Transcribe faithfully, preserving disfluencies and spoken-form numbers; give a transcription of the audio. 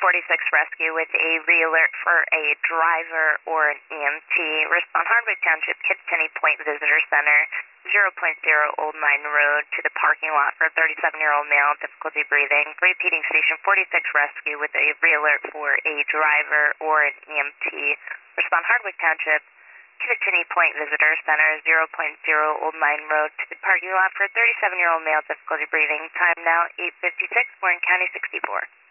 forty-six Rescue with a re-alert for a driver or an E M T. Respond Hardwick Township, Kittatinny Point Visitor Center, zero point zero Old Mine Road to the parking lot for a thirty-seven-year-old male, difficulty breathing. Repeating Station forty-six Rescue with a re-alert for a driver or an E M T. Respond Hardwick Township, Kittatinny Point Visitor Center, zero point zero Old Mine Road to the parking lot for a thirty-seven-year-old male, difficulty breathing. Time now eight fifty-six, Warren County sixty-four.